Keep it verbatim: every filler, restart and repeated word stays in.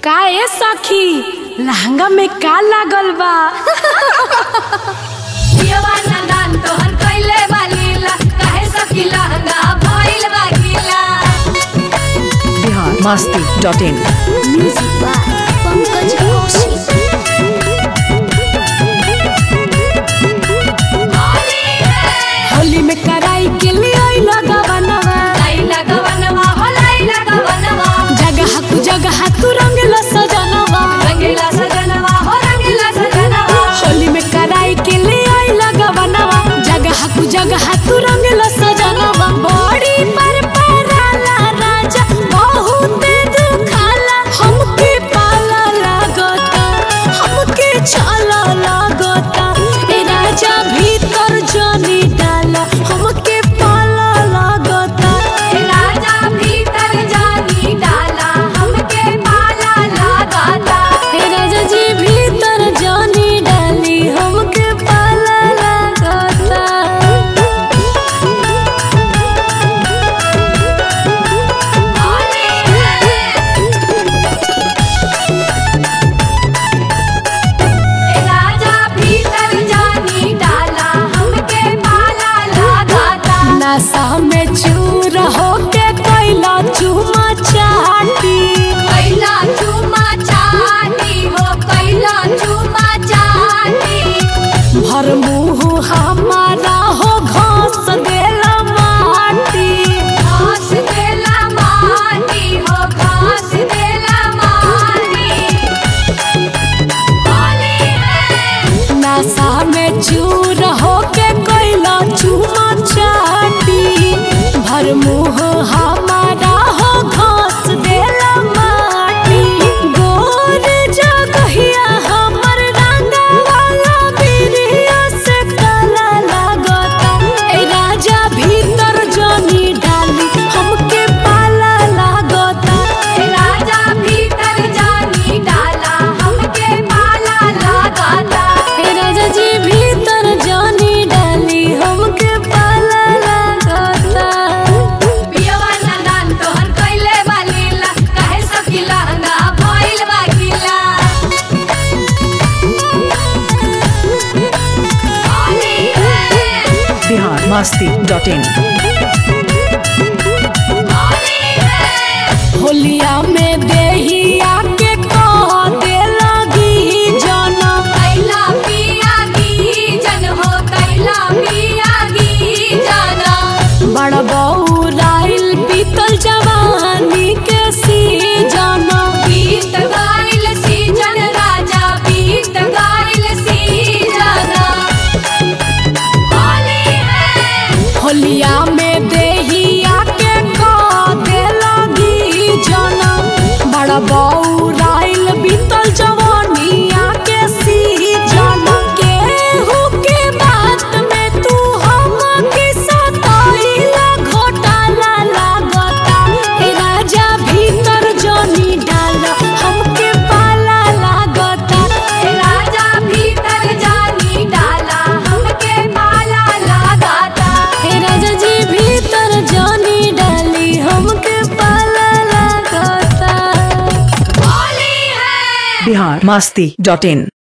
का ए सखी लहंगा में का लागल बा? Bihar Masti dot in. Music by Pankaj Kaushik. Holi में कराई के लिए लगा बनवा जगह कु जगह तू रंगला सजनवा होली में कराई के लिए लगा बनवा जगह कु जगह तू रंगला सजनवा बड़ी पर पराला राजा बहुत दुखाला हमके पाला लागता हमके छाला लागता ए राजा भीतर जानी डाला हमके पाला लागता ए राजा भीतर जानी डाला हमके पाला लागता। ए राजा जी भीतर जानी डाली हमके पाला लागता। ए राजा भीतर जानी डाला हमके पाला लागता। नशा में चूर होके कैला चूमा चाटी कैला चूमा चाटी हो कैला चूमा चाटी। भर मुँह हमारा हो घास देला माटी घास देला माटी हो घास देला माटी। होली है नशा में चूर होके कैला चूमा चाटी भर मुँह हमारा हो घास देला माटी गोर जगहिया हमर रंगा वाला बिरिया से काला लागता ए राजा भीतर जानी डाली हमके पाला लागता ए राजा भीतर जानी डाला हमके पाला लागता। ए राजा जी भीतर जानी डाली हमके पाला लागता। पियवा नंदन तोहर कइले बालीला काहे सखी लहंगा भइल बा गीला। होली है बिहार मस्ती डॉट इन। होली है होलिया में देहिया के कह दे लगी जाना कैला पिया गी जन हो कैला पिया गी जाना। बड़ बौराइल बीतल जवानी के सीजना बीत गाइल सीजन राजा बीत गाइल सीजन। होली है होलिया में देहिया के कह दे लगी जाना बड़ बौराइल बीतल जवानिया के सीजना केहू के बात में तू हमके सताइला घोटाला लागता ए राजा भीतर जानी डाला हमके पाला लागता ए राजा भीतर जानी डाला हमके पाला लागता। ए राजा जी भीतर जानी डाली हमके पाला लागता। होली है बिहार मस्ती डॉट इन।